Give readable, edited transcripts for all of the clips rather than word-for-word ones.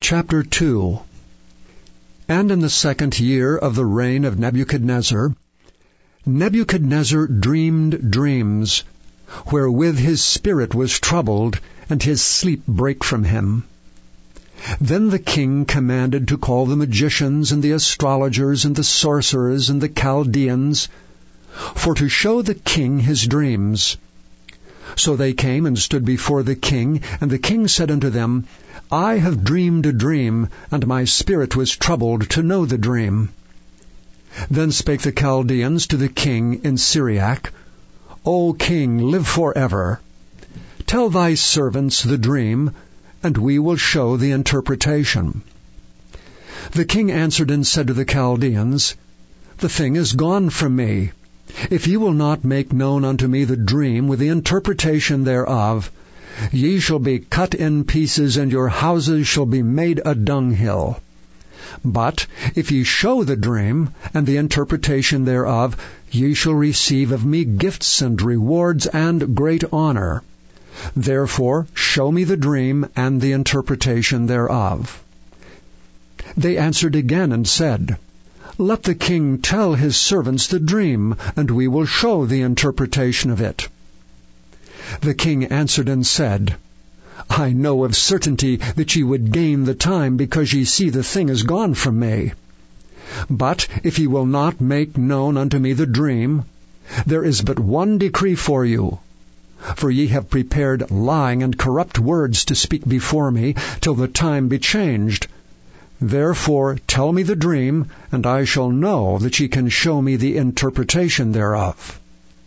Chapter 2. And in the 2nd year of the reign of Nebuchadnezzar, Nebuchadnezzar dreamed dreams, wherewith his spirit was troubled, and his sleep brake from him. Then the king commanded to call the magicians, and the astrologers, and the sorcerers, and the Chaldeans, for to show the king his dreams. So they came and stood before the king, and the king said unto them, I have dreamed a dream, and my spirit was troubled to know the dream. Then spake the Chaldeans to the king in Syriac, O king, live forever. Tell thy servants the dream, and we will show the interpretation. The king answered and said to the Chaldeans, The thing is gone from me. If ye will not make known unto me the dream with the interpretation thereof, ye shall be cut in pieces, and your houses shall be made a dunghill. But if ye show the dream, and the interpretation thereof, ye shall receive of me gifts and rewards and great honor. Therefore show me the dream and the interpretation thereof. They answered again and said, Let the king tell his servants the dream, and we will show the interpretation of it. The king answered and said, I know of certainty that ye would gain the time, because ye see the thing is gone from me. But if ye will not make known unto me the dream, there is but one decree for you. For ye have prepared lying and corrupt words to speak before me, till the time be changed. Therefore tell me the dream, and I shall know that ye can show me the interpretation thereof.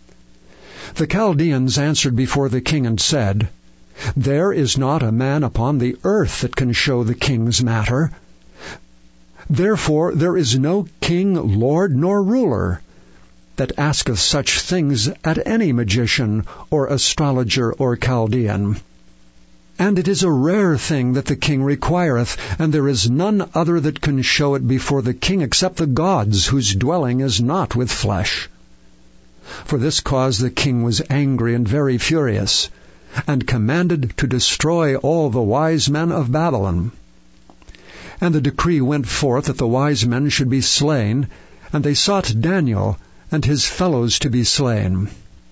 The Chaldeans answered before the king and said, There is not a man upon the earth that can show the king's matter. Therefore there is no king, lord, nor ruler that asketh such things at any magician, or astrologer, or Chaldean. And it is a rare thing that the king requireth, and there is none other that can show it before the king except the gods, whose dwelling is not with flesh. For this cause the king was angry and very furious, and commanded to destroy all the wise men of Babylon. And the decree went forth that the wise men should be slain, and they sought Daniel and his fellows to be slain.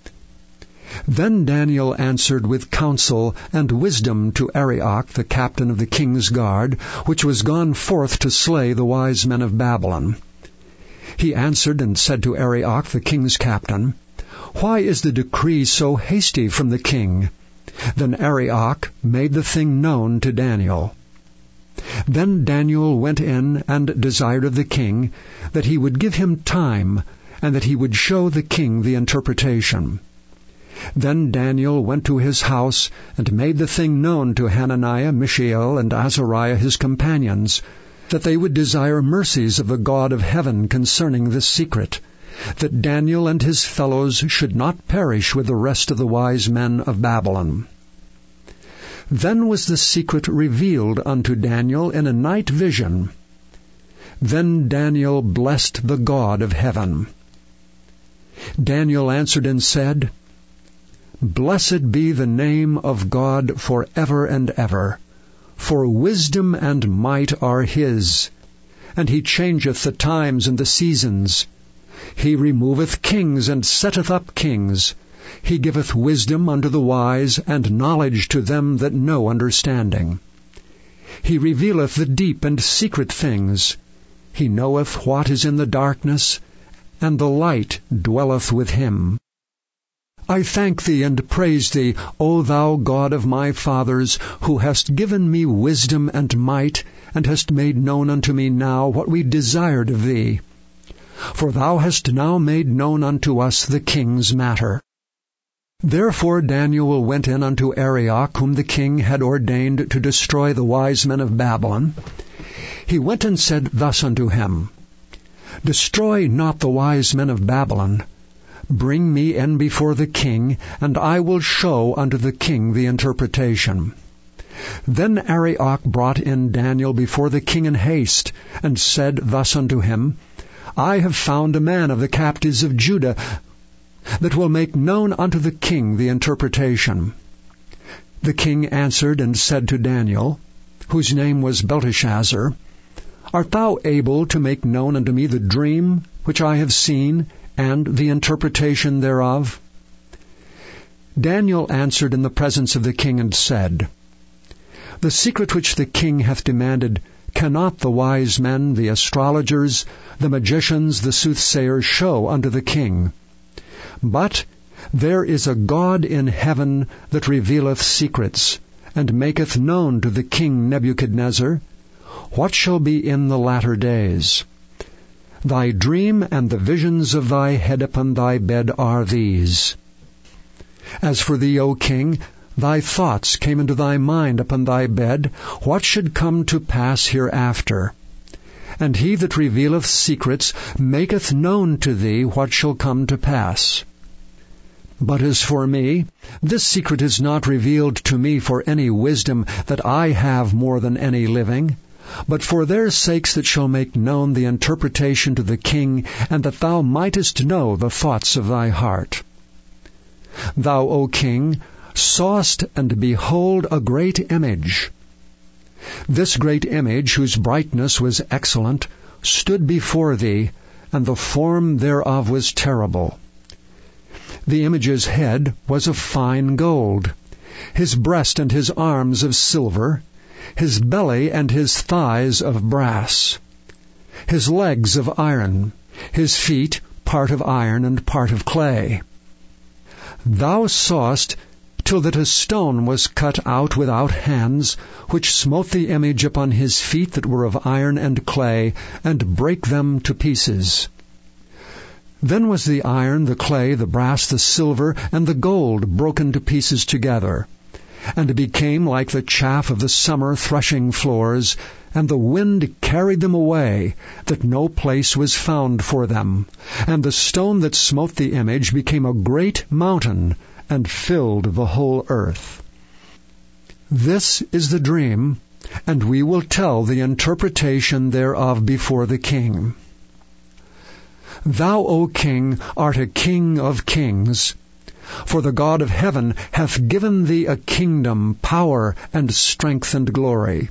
Then Daniel answered with counsel and wisdom to Arioch, the captain of the king's guard, which was gone forth to slay the wise men of Babylon. He answered and said to Arioch, the king's captain, Why is the decree so hasty from the king? Then Arioch made the thing known to Daniel. Then Daniel went in and desired of the king that he would give him time, and that he would show the king the interpretation. Then Daniel went to his house, and made the thing known to Hananiah, Mishael, and Azariah his companions, that they would desire mercies of the God of heaven concerning this secret, that Daniel and his fellows should not perish with the rest of the wise men of Babylon. Then was the secret revealed unto Daniel in a night vision. Then Daniel blessed the God of heaven. Daniel answered and said, Blessed be the name of God for ever and ever, for wisdom and might are his, and he changeth the times and the seasons. He removeth kings and setteth up kings. He giveth wisdom unto the wise, and knowledge to them that know understanding. He revealeth the deep and secret things. He knoweth what is in the darkness, and the light dwelleth with him. I thank thee and praise thee, O thou God of my fathers, who hast given me wisdom and might, and hast made known unto me now what we desired of thee. For thou hast now made known unto us the king's matter. Therefore Daniel went in unto Arioch, whom the king had ordained to destroy the wise men of Babylon. He went and said thus unto him, Destroy not the wise men of Babylon. Bring me in before the king, and I will show unto the king the interpretation. Then Arioch brought in Daniel before the king in haste, and said thus unto him, I have found a man of the captives of Judah, that will make known unto the king the interpretation. The king answered and said to Daniel, whose name was Belteshazzar, art thou able to make known unto me the dream which I have seen, and the interpretation thereof? Daniel answered in the presence of the king, and said, The secret which the king hath demanded cannot the wise men, the astrologers, the magicians, the soothsayers show unto the king. But there is a God in heaven that revealeth secrets, and maketh known to the king Nebuchadnezzar what shall be in the latter days. Thy dream and the visions of thy head upon thy bed are these. As for thee, O king, thy thoughts came into thy mind upon thy bed, what should come to pass hereafter. And he that revealeth secrets maketh known to thee what shall come to pass. But as for me, this secret is not revealed to me for any wisdom that I have more than any living, but for their sakes that shall make known the interpretation to the king, and that thou mightest know the thoughts of thy heart. Thou, O king, sawest, and behold, a great image. This great image, whose brightness was excellent, stood before thee, and the form thereof was terrible. The image's head was of fine gold, his breast and his arms of silver, his belly and his thighs of brass, his legs of iron, his feet part of iron and part of clay. Thou sawest till that a stone was cut out without hands, which smote the image upon his feet that were of iron and clay, and brake them to pieces. Then was the iron, the clay, the brass, the silver, and the gold broken to pieces together, and became like the chaff of the summer threshing floors, and the wind carried them away, that no place was found for them. And the stone that smote the image became a great mountain, and filled the whole earth. This is the dream, and we will tell the interpretation thereof before the king. Thou, O king, art a king of kings, for the God of heaven hath given thee a kingdom, power, and strength, and glory.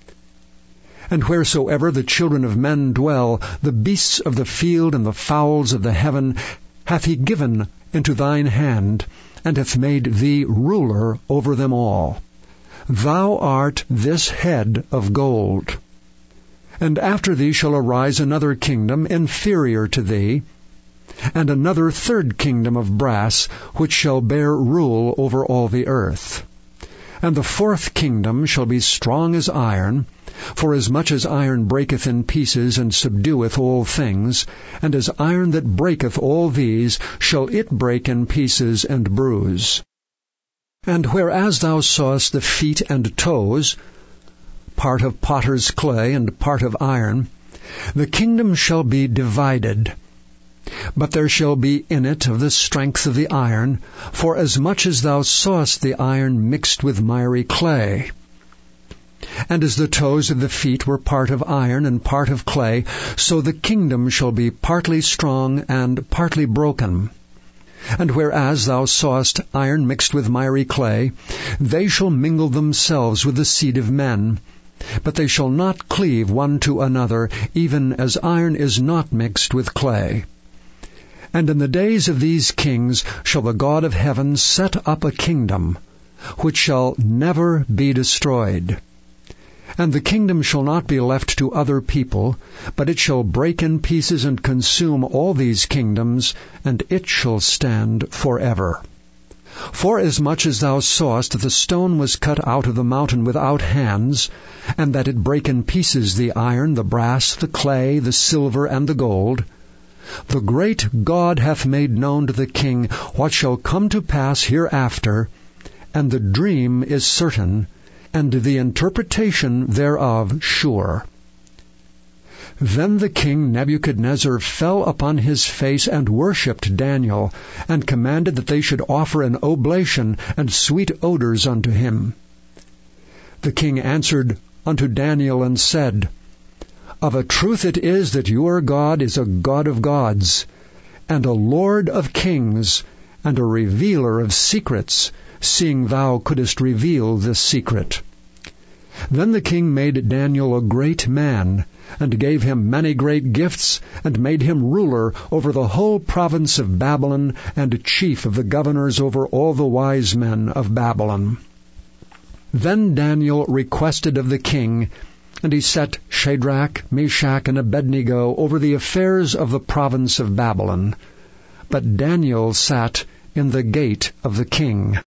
And wheresoever the children of men dwell, the beasts of the field and the fowls of the heaven hath he given into thine hand, and hath made thee ruler over them all. Thou art this head of gold. And after thee shall arise another kingdom inferior to thee, and another third kingdom of brass, which shall bear rule over all the earth. And the fourth kingdom shall be strong as iron, for as much as iron breaketh in pieces and subdueth all things, and as iron that breaketh all these, shall it break in pieces and bruise. And whereas thou sawest the feet and toes, part of potter's clay and part of iron, the kingdom shall be divided. But there shall be in it of the strength of the iron, for as much as thou sawest the iron mixed with miry clay. And as the toes of the feet were part of iron and part of clay, so the kingdom shall be partly strong and partly broken. And whereas thou sawest iron mixed with miry clay, they shall mingle themselves with the seed of men, but they shall not cleave one to another, even as iron is not mixed with clay. And in the days of these kings shall the God of heaven set up a kingdom, which shall never be destroyed. And the kingdom shall not be left to other people, but it shall break in pieces and consume all these kingdoms, and it shall stand forever. Forasmuch as thou sawest that the stone was cut out of the mountain without hands, and that it brake in pieces the iron, the brass, the clay, the silver, and the gold, the great God hath made known to the king what shall come to pass hereafter, and the dream is certain, and the interpretation thereof sure. Then the king Nebuchadnezzar fell upon his face and worshipped Daniel, and commanded that they should offer an oblation and sweet odors unto him. The king answered unto Daniel and said, Of a truth it is that your God is a God of gods, and a Lord of kings, and a revealer of secrets, seeing thou couldest reveal this secret. Then the king made Daniel a great man, and gave him many great gifts, and made him ruler over the whole province of Babylon, and chief of the governors over all the wise men of Babylon. Then Daniel requested of the king, and he set Shadrach, Meshach, and Abednego over the affairs of the province of Babylon. But Daniel sat in the gate of the king.